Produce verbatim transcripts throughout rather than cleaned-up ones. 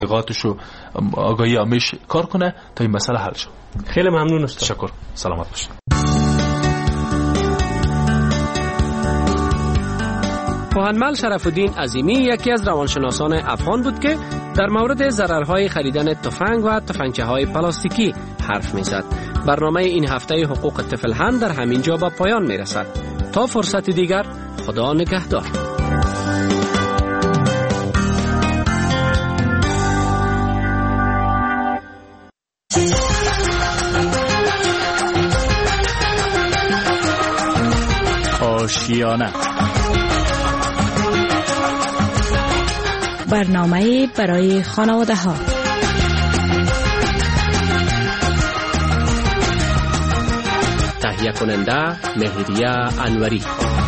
تبلیغاتش و آگاهی عامش کار کنه تا این مسئله حل شه. خیلی ممنون استاد. تشکر. سلامت باشید. پوهنمل شرف الدین عظیمی یکی از روانشناسان افغان بود که در مورد ضررهای خریدن تفنگ و تفنگچه‌های پلاستیکی حرف می‌زد. برنامه این هفته حقوق طفل هم در همین جا به پایان می‌رسد. تا فرصت دیگر، خدا نگهدار. آشیانه، برنامه برای خانواده ها. تهیه کننده مهریه انوری.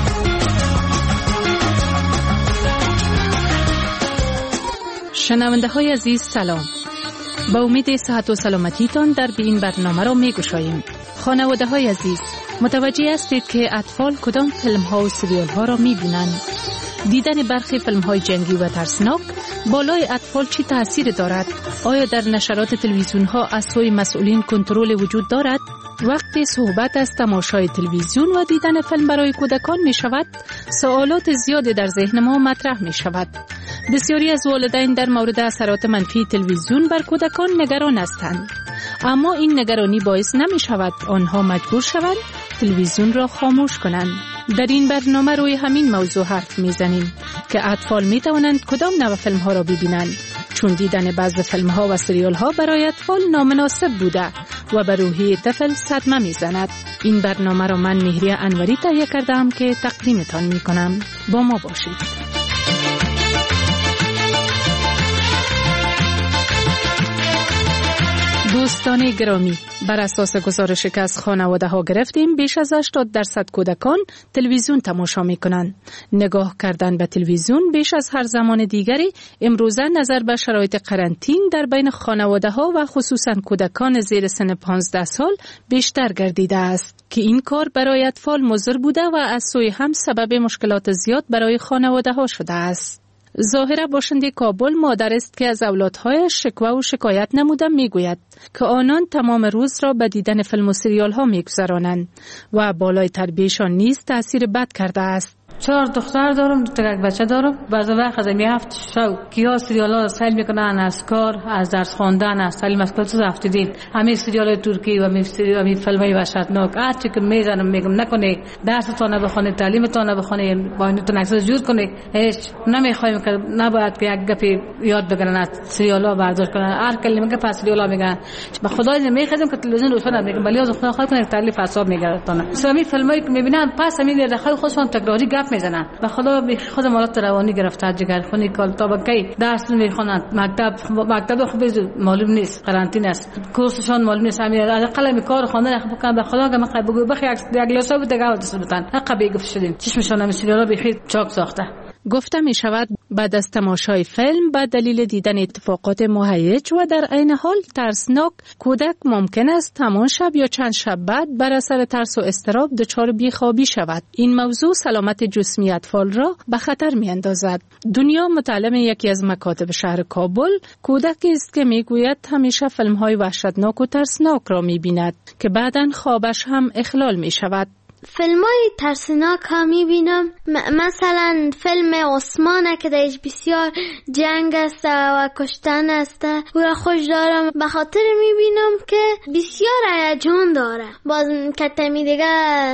شنونده های عزیز سلام. با امید صحت و سلامتیتان در به این برنامه را می گشاییم. خانواده های عزیز، متوجه هستید که اطفال کدام فیلم ها و سریال ها را می بینند؟ دیدن برخی فیلم های جنگی و ترسناک بالای اطفال چی تأثیر دارد؟ آیا در نشرات تلویزیون ها از سوی مسئولین کنترل وجود دارد؟ وقتی صحبت از تماشای تلویزیون و دیدن فیلم برای کودکان می شود، سوالات زیادی در ذهن ما مطرح می شود. بسیاری از والدین در مورد اثرات منفی تلویزیون بر کودکان نگران هستند. اما این نگرانی باعث نمی شود آنها مجبور شوند تلویزیون را خاموش کنند. در این برنامه روی همین موضوع حرف میزنیم که اطفال می توانند کدام نوع فیلم ها را ببینند، چون دیدن بعض فیلم ها و سریال ها برای اطفال نامناسب بوده و بر روحیه طفل صدمه میزند. این برنامه را من مهریه انوری تهیه کردم که تقدیمتان می کنم. با ما باشید. دوستان گرامی، بر اساس گزارشی که از خانواده ها گرفتیم، بیش از هشتاد درصد کودکان تلویزیون تماشا می کنند. نگاه کردن به تلویزیون بیش از هر زمان دیگری امروزه نظر به شرایط قرنطین در بین خانواده ها و خصوصا کودکان زیر سن پانزده سال بیشتر گردیده است که این کار برای اطفال مضر بوده و از سوی هم سبب مشکلات زیاد برای خانواده ها شده است. ظاهره باشنده کابل مادر است که از اولادهایش شکوه و شکایت نموده میگوید که آنان تمام روز را به دیدن فیلم و سریال ها میگذرانند و بالای تربیتشان نیز تاثیر بد کرده است. چهار دختر دارم، دو تا بچه دارم. بعضی وقت از می هفت شو کیا سریال ها سیل میکنن، از کار، از درس خواندن، از تعلیم از کلاس رفته دید. همه سریال ترکی و می سریال و می فیلم های وحشتناک هر چی که میزنم میگم نکنه، درس تو نبخونه، تعلیم تو نبخونه، با این تو نکس جور کنه. هیچ نمیخوایم که نباید که یک گپی یاد بگیرن، از سریال ها برداشت کنن. هر کلمه که پس سریال ها میگن به خدای نمیخوام که تلویزیون روشن میگم، ولی از خدا خواهی کنه تعلیم حساب میگردن. سمی فیلم هایی که میبینن پس همین دخل خودشون تکراری گپ میزنن. به خدا به خود مالات روانی گرفته، جگرخونی کال طبقه درس میخونن، مکتب مکتب خوب معلوم نیست، قرنطینه است، کورسشون معلوم نیست. همین از قلم کار خواندن خب کنه. به خدا که من بگو بخی یک لسا بود دیگه دست بتن حق بگف شدیم چشمشون هم سریالا بخیر چاک ساخته. گفته می شود بعد از تماشای فیلم به دلیل دیدن اتفاقات مهیج و در عین حال ترسناک، کودک ممکن است همان شب یا چند شب بعد بر اثر ترس و اضطراب دچار بیخوابی شود. این موضوع سلامت جسمی اطفال را به خطر می اندازد. دنیا متعلم یکی از مکاتب شهر کابل کودکی است که می گوید همیشه فیلم های وحشتناک و ترسناک را می بیند که بعداً خوابش هم اخلال می شود. فیلمای ترسناک ها میبینم، م- مثلا فیلم عثمانه که درش بسیار جنگ است و کشتن است و را خوش دارم، به خاطر میبینم که بسیار هیجان داره. باز کتمی دیگه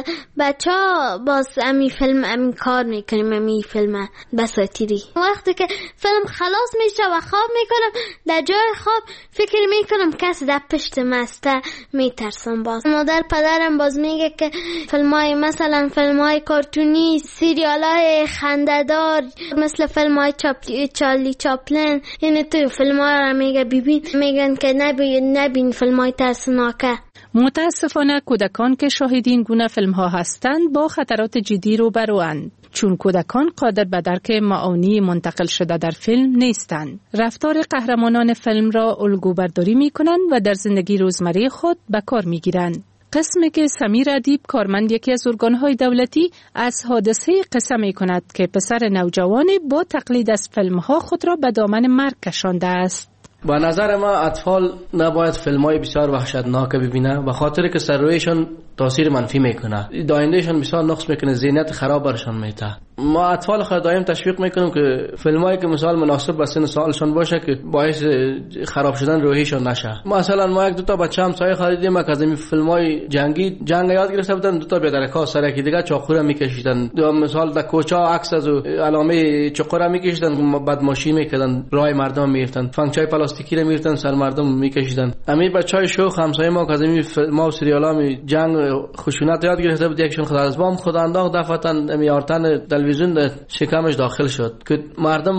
بچه ها باز امی فیلم امی کار میکنیم، امی فیلم بساتیری. وقتی که فیلم خلاص میشه و خواب میکنم، در جای خواب فکر میکنم کسی در پشت مسته میترسم. باز مادر پدرم باز میگه که فیلم مثلا فیلم های کارتونی، سریال های خنده‌دار مثل فیلم های چاپلی، چارلی چاپلین، یعنی تو فیلم ها را میگه ببین، میگن که نبین نبین فیلم های ترسناکه. متاسفانه کودکان که شاهد این گونه فیلم ها هستند با خطرات جدی روبروند، چون کودکان قادر به درک معانی منتقل شده در فیلم نیستند. رفتار قهرمانان فیلم را الگو برداری می کنند و در زندگی روزمره خود به کار می گیرند. قسمی که سمیر ادیب، کارمند یکی از ارگان‌های دولتی، از حادثه قصه می کند که پسر نوجوانی با تقلید از فیلم‌ها خود را به دامن مرگ کشانده است. با نظر ما اطفال نباید فیلم‌های بسیار وحشتناک ببینه، به خاطر که سررویشون تاثیر منفی میکنه، دایندهشون بسیار نقص میکنه، ذهنیت خراب برشون میده. ما اطفال خود دائم تشویق میکنیم که فیلمایی که مثال مناسب به سن سالشون باشه که باعث خراب شدن روحیشون نشه. مثلا ما یک دو تا بچه‌ام سایه خریدیم که از این فیلمای جنگی جنگ یاد گرفته بودن، دو تا بی‌درکا سر کی دیگه چاقو میکشیدن، دو مثال در کوچه عکس از علامه چاقو میکشیدن، بعد ماشین میکردن راه مردم میگرفتن، فنگچای پلاستیکی رو میگرفتن سر مردم میکشیدن. همین بچهای شوخ همسایه ما که از این فیلم‌ها و سریالا جنگ خشونت یاد گرفته بود، یکشون خدا از بام خدا انداخت دفعتن میارتن تلویزیون شکمش داخل شد که مردم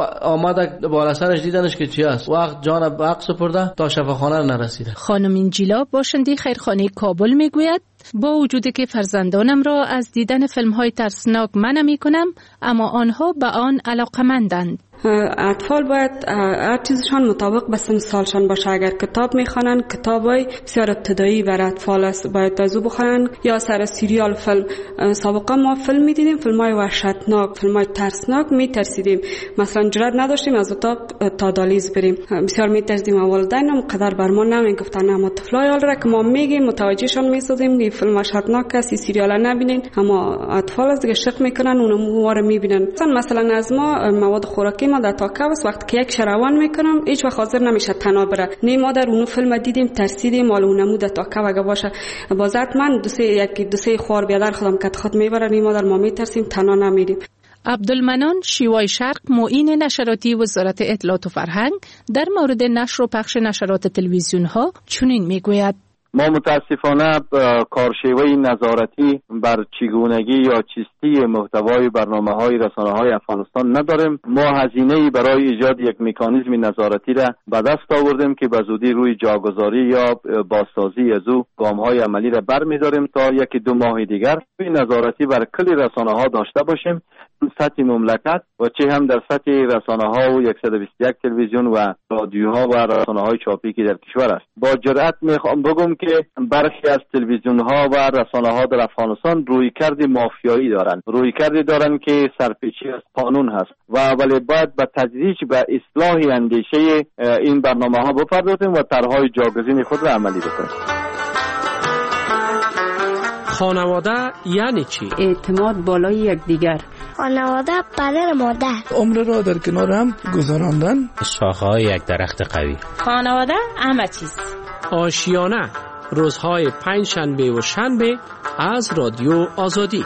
آمده بالا سرش دیدنش که چی است، وقت جان به حق سپرده تا شفاخانه نرسیده. خانم انجیلا باشنده خیرخانه کابل میگوید با وجودی که فرزندانم را از دیدن فیلم‌های ترسناک منع می‌کنم، اما آنها به آن علاقه‌مندند. اطفال باید هر چیزشان مطابق به سن سالشان باشه. اگر کتاب میخوانن، کتابای بسیار ابتدایی برای اطفال است، باید ازو بخونن، یا سر سریال فیلم. سابقا ما فیلم میدیدیم، فیلمای وحشتناک، فیلمای ترسناک، میترسیدیم، مثلا جرئت نداشتیم از اتاق تا دالیز بریم، بسیار میترسیدیم. والدینم قدر بر ما نمیگفتن، اما طفلای حال را که ما میگیم متوجهشان میسازیم که فیلم وحشتناک است، سریال نبینین، اما اطفال از دیگه شق میکنن، اونم واره میبینن. مثلا از ما مواد خوراکی ما در تاکاوس وقتی که یک شروان میکنم هیچ وقت حاضر نمیشه تنها بره. نه ما در اون فیلم دیدیم ترسیدیم، مال اونمو در تاکاو اگه باشه بازات من دو سه یک دو سه خوار بیادر خودم کت خود میبره، نه ما در ما میترسیم تنها نمیریم. عبدالمنان شیوای شرق معین نشراتی وزارت اطلاعات و فرهنگ در مورد نشر و پخش نشرات تلویزیون ها چنین میگوید: ما متاسفانه کارشیوه نظارتی بر چگونگی یا چیستی محتوای برنامه‌های رسانه‌های افغانستان نداریم. ما هزینه‌ای برای ایجاد یک مکانیزم نظارتی را به دست آوردیم که به زودی روی جاگذاری یا بازسازی از او گام‌های عملی را برمی‌داریم تا یکی دو ماه دیگر نظارتی بر کل رسانه‌ها داشته باشیم، سطح مملکت و چه هم در سطح رسانه‌ها و صد و بیست و یک تلویزیون و رادیوها و رسانه‌های چاپی که در کشور است. با جرأت می‌خوام بگم که برخی از تلویزیون‌ها و رسانه‌ها در افغانستان رویکرد مافیایی دارند، رویکردی دارند که سرپیچی از قانون هست و ولی باید به تدریج به اصلاح اندیشه این برنامه‌ها بپردازیم و طرح‌های جاگزین خود را عملی بکنیم. خانواده یعنی چی؟ اعتماد بالای یکدیگر. خانواده پدر مادر. عمر را در کنار هم گذراندن. شاخه‌های یک درخت قوی. خانواده همه چیز. آشیانه روزهای پنج شنبه و شنبه از رادیو آزادی.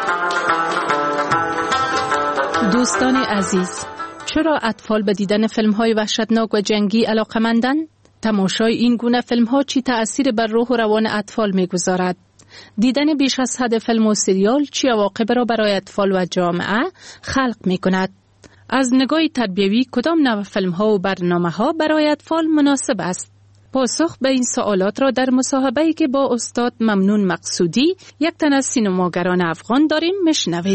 دوستان عزیز، چرا اطفال به دیدن فیلم‌های وحشتناک و جنگی علاقه‌مندند؟ تماشای این گونه فیلم‌ها چی تأثیر بر روح و روان اطفال می‌گذارد؟ دیدن بیش از حد فیلم و سریال چی عواقب را برای اطفال و جامعه خلق می‌کند؟ از نگاه تربیوی کدام نوع فیلم‌ها و برنامه‌ها برای اطفال مناسب است؟ پاسخ به این سوالات را در مصاحبه‌ای که با استاد ممنون مقصودی، یک تن از سینماگران افغان داریم میشنوید.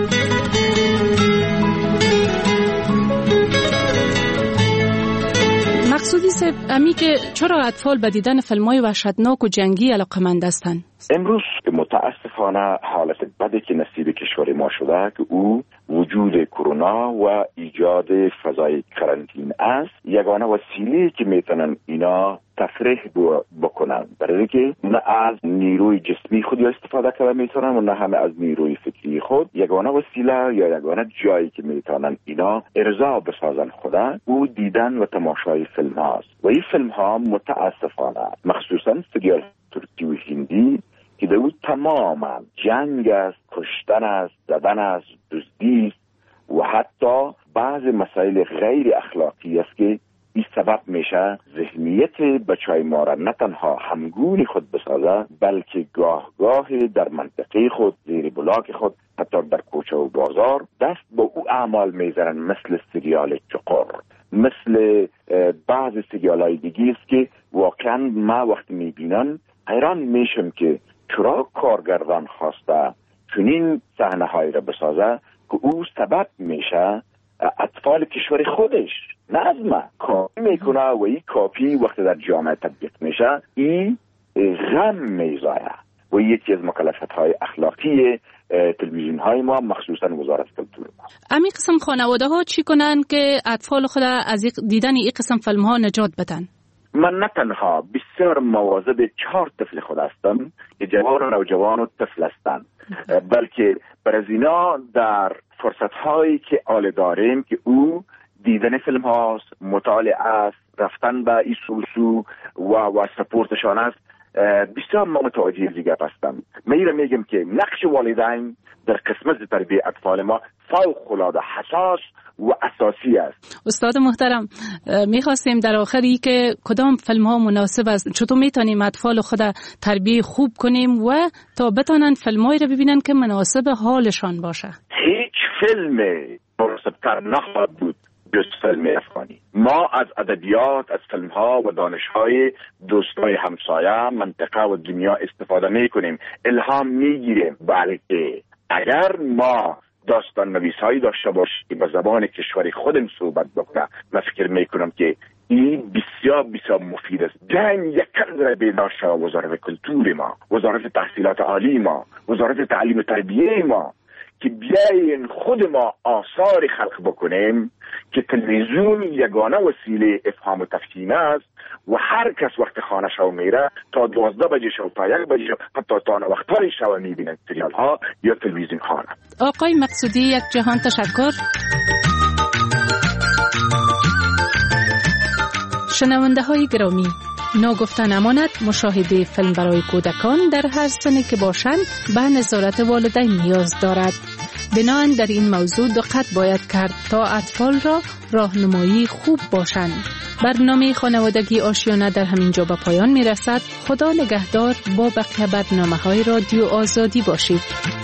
مقصودی صاحب، امی که چرا اطفال به دیدن فیلم‌های وحشتناک و جنگی علاقه‌مند هستند؟ امروز متاسفانه حالت بدی که نصیب کشور ما شده که او وجود کرونا و ایجاد فضای کرانتین است، یگانه وسیله که میتونن اینا تفریح بکنن، برای که نه از نیروی جسمی خود استفاده کنن میتونن و نه همه از نیروی فکری خود. یگانه وسیله یا یگانه جایی که میتونن اینا ارضا بسازن خدا او دیدن و تماشای فیلم هاست. و این فیلم ها متاسفانه مخصوصا سریال ترکی و هندی که در او تماما جنگ است، کشتن است، زدن است، دزدی است و حتی بعض مسائل غیر اخلاقی است که این سبب میشه ذهنیت بچهای ما را نه تنها همگونی خود بسازه، بلکه گاه گاه در منطقه خود، زیر بلاک خود، حتی در کوچه و بازار دست با او اعمال میزنن، مثل سریال چقر، مثل بعض سریال های دیگه است که واقعا ما وقتی میبینن حیران میشم که چرا کارگردان خواسته چنین صحنه هایی را بسازه که او سبب میشه اطفال کشور خودش نظمه کاپی میکنه و این کاپی وقتی در جامعه تطبیق میشه این غم میزایه و یکی از مکلفیت های اخلاقی تلویزیون های ما، مخصوصا وزارت کلتور ما. امی قسم خانواده ها چی کنن که اطفال خود از دیدن این قسم فیلم ها نجات بدن؟ من نه تنها بسیار مواظب چهار طفل خود هستم که جوان و نوجوان و طفل هستند، بلکه برای اینا در فرصت هایی که آل داریم که او دیدن فیلم هاست، مطالعه است، رفتن به این سوسو و و سپورتشان است، بسیار ما متوجه دیگه هستم. میرم میگم که نقش والدین در قسمت تربیت اطفال ما فوق العاده حساس و اساسی است. استاد محترم، میخواستیم در آخری که کدام فیلم ها مناسب است، چطور میتونیم اطفال خود تربیت خوب کنیم و تا بتونن فیلم هایی رو ببینن که مناسب حالشان باشه؟ هیچ فیلم مناسبتر نخواهد بود جز فیلم افغانی. ما از ادبیات، از فیلم ها و دانش های دوستای همسایه، منطقه و دنیا استفاده می کنیم، الهام می گیریم. بلکه اگر ما داستان نویس هایی داشته باشیم که به زبان کشوری خودم صحبت بکنه، من فکر می کنم که این بسیار بسیار مفید است. جنگ یک کردر بیدار شد وزارت کلتور ما، وزارت تحصیلات عالی ما، وزارت تعلیم و تربیه ما، که بیاین خود ما آثار خلق بکنیم که تلویزیون یگانه وسیله افهام و تفهیم است و هر کس وقت خانه شو میره تا دوازده بجه شو تا یک بجه شو حتی تا وقتهای شو میبینن سریال ها یا تلویزیون خانه. آقای مقصودی، یک جهان تشکر. شنونده های گرامی، ناگفته نماند مشاهده فیلم برای کودکان در هر سنی که باشند به نظارت والدین نیاز دارد. بنابراین در این موضوع دقت باید کرد تا اطفال را راهنمایی خوب باشند. برنامه خانوادگی آشیانه در همین جا به پایان می رسد. خدا نگهدار. با بقیه برنامه های رادیو آزادی باشید.